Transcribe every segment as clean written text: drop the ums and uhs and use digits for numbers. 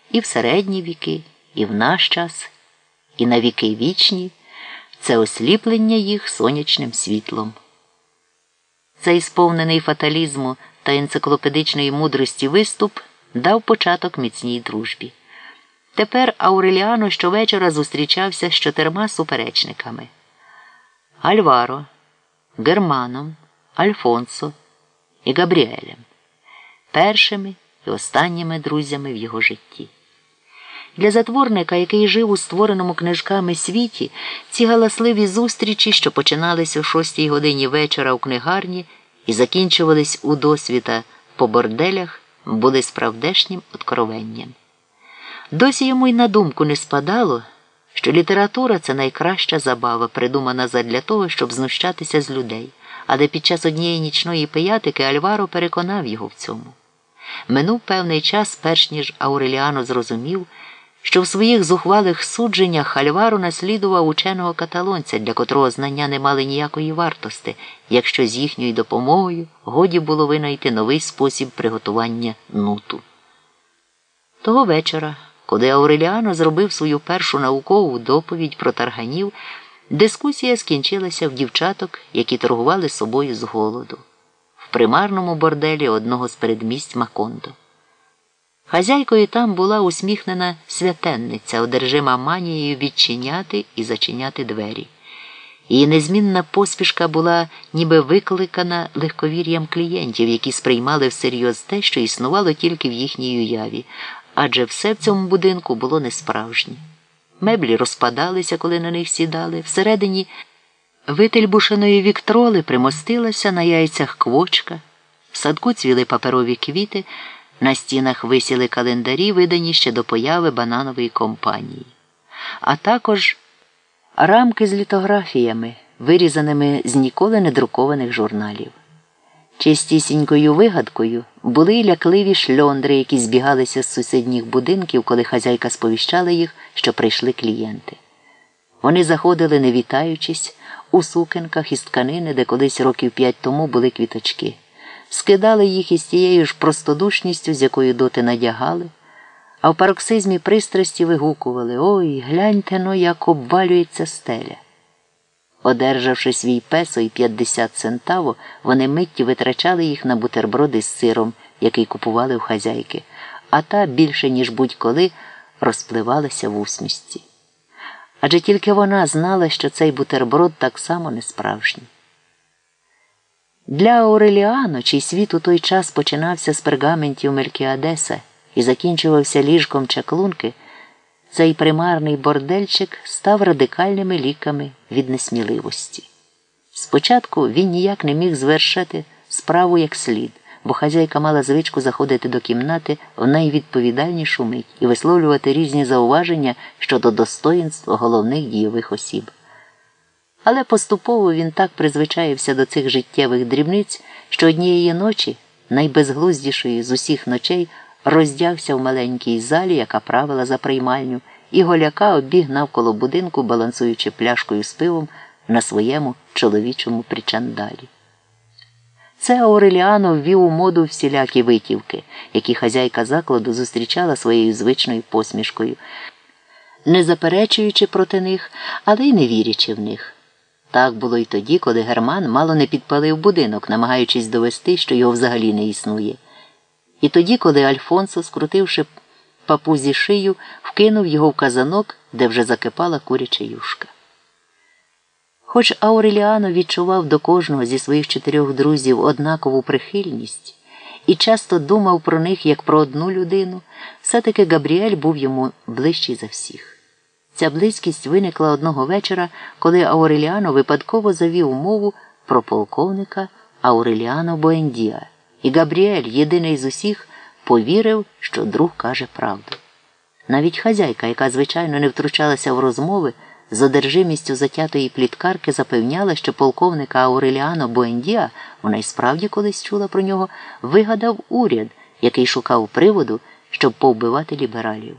і в середні віки, і в наш час, і на віки вічні – це осліплення їх сонячним світлом. Цей сповнений фаталізму та енциклопедичної мудрості виступ дав початок міцній дружбі. Тепер Ауреліано щовечора зустрічався з 4 суперечниками – Альваро, Германом, Альфонсо і Габріелем, першими і останніми друзями в його житті. Для затворника, який жив у створеному книжками світі, ці галасливі зустрічі, що починалися о 6 годині вечора у книгарні і закінчувались у досвіта по борделях, були справдешнім откровенням. Досі йому й на думку не спадало, що література – це найкраща забава, придумана задля того, щоб знущатися з людей, але під час однієї нічної пиятики Альваро переконав його в цьому. Минув певний час, перш ніж Ауреліано зрозумів, що в своїх зухвалих судженнях Альваро наслідував ученого каталонця, для котрого знання не мали ніякої вартості, якщо з їхньою допомогою годі було винайти новий спосіб приготування нуту. Того вечора, коли Ауреліано зробив свою першу наукову доповідь про тарганів, дискусія скінчилася в дівчаток, які торгували собою з голоду, в примарному борделі одного з передмість Макондо. Хазяйкою там була усміхнена святенниця, одержима манією відчиняти і зачиняти двері. Її незмінна поспішка була ніби викликана легковір'ям клієнтів, які сприймали всерйоз те, що існувало тільки в їхній уяві, адже все в цьому будинку було несправжнє. Меблі розпадалися, коли на них сідали, всередині вительбушеної віктроли примостилася на яйцях квочка, в садку цвіли паперові квіти, на стінах висіли календарі, видані ще до появи бананової компанії. А також рамки з літографіями, вирізаними з ніколи не друкованих журналів. Чистісінькою вигадкою були й лякливі шльондри, які збігалися з сусідніх будинків, коли хазяйка сповіщала їх, що прийшли клієнти. Вони заходили, не вітаючись, у сукенках із тканини, де колись років 5 тому були квіточки. Скидали їх із тією ж простодушністю, з якою доти надягали, а в пароксизмі пристрасті вигукували: «Ой, гляньте-но, як обвалюється стеля». Одержавши свій песо і 50 центаво, вони миттю витрачали їх на бутерброди з сиром, який купували у хазяйки, а та більше, ніж будь-коли, розпливалася в усмішці. Адже тільки вона знала, що цей бутерброд так само не справжній. Для Ауреліано, чий світ у той час починався з пергаментів Мелькіадеса і закінчувався ліжком чаклунки, цей примарний бордельчик став радикальними ліками від несміливості. Спочатку він ніяк не міг звершити справу як слід, бо хазяйка мала звичку заходити до кімнати в найвідповідальнішу мить і висловлювати різні зауваження щодо достоїнств головних дійових осіб. Але поступово він так призвичаївся до цих життєвих дрібниць, що однієї ночі, найбезглуздішої з усіх ночей, роздягся в маленькій залі, яка правила за приймальню, і голяка обіг навколо будинку, балансуючи пляшкою з пивом на своєму чоловічому причандалі. Це Ауреліано ввів у моду всілякі витівки, які хазяйка закладу зустрічала своєю звичною посмішкою, не заперечуючи проти них, але й не вірячи в них. Так було й тоді, коли Герман мало не підпалив будинок, намагаючись довести, що його взагалі не існує. І тоді, коли Альфонсо, скрутивши папузі шию, вкинув його в казанок, де вже закипала куряча юшка. Хоч Ауреліано відчував до кожного зі своїх 4 друзів однакову прихильність і часто думав про них як про одну людину, все-таки Габріель був йому ближчий за всіх. Ця близькість виникла одного вечора, коли Ауреліано випадково завів мову про полковника Ауреліано Буендіа, і Габріель, єдиний з усіх, повірив, що друг каже правду. Навіть хазяйка, яка, звичайно, не втручалася в розмови, з одержимістю затятої пліткарки запевняла, що полковника Ауреліано Буендіа, вона й справді колись чула про нього, вигадав уряд, який шукав приводу, щоб повбивати лібералів.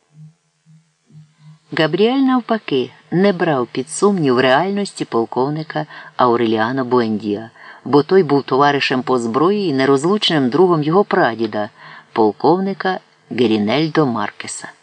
Габріель, навпаки, не брав під сумнів реальності полковника Ауреліано Буендіа, бо той був товаришем по зброї і нерозлучним другом його прадіда, полковника Герінельдо Маркеса.